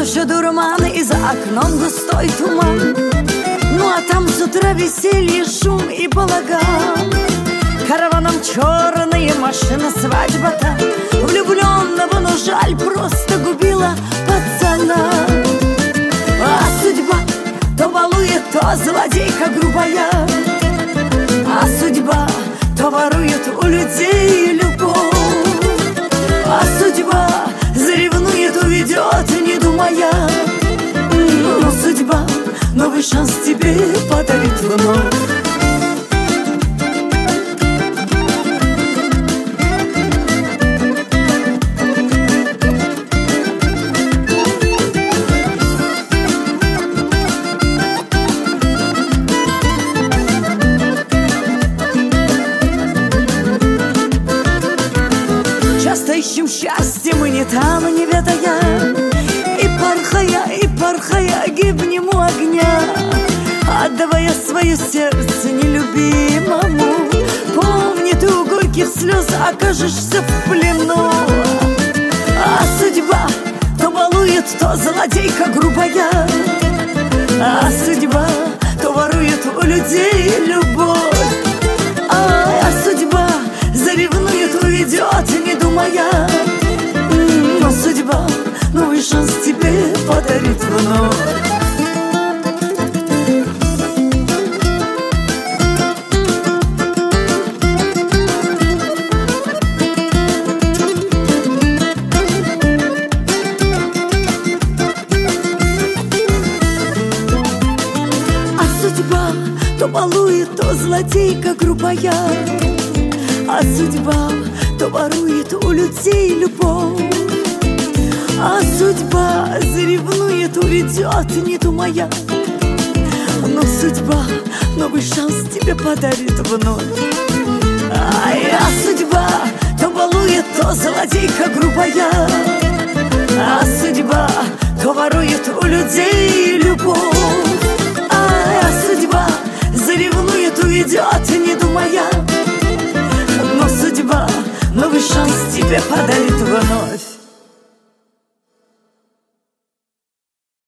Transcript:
душе дурман, и за окном густой туман. Ну а там с утра веселье, шум и балаган. Караваном черные машины, свадьба там. Влюбленного, но жаль, просто губила пацана. А судьба то балует, то злодейка грубая. А судьба то ворует у людей любовь. А судьба заревнует, уведет, не думая. Но судьба новый шанс тебе подарит вновь. Часто ищем счастье, мы не там, не ведая. И порхая, гибнем у огня, отдавая свое сердце нелюбимому. Помни, ты у горьких слез окажешься в плену. А судьба то балует, то злодейка грубая. А судьба то ворует у людей любовь. А судьба заревнует, уведет, не думая. Но судьба новый шанс тебе подарит вновь. А судьба то балует, то злодейка грубая. А судьба то ворует у людей любовь. А судьба заревнует, уведет, не думая. Но судьба новый шанс тебе подарит вновь. А судьба то балует, то злодейка грубая. А судьба то ворует у людей любовь. А судьба заревнует, уведет, не думая. Но судьба новый шанс тебе подарит вновь.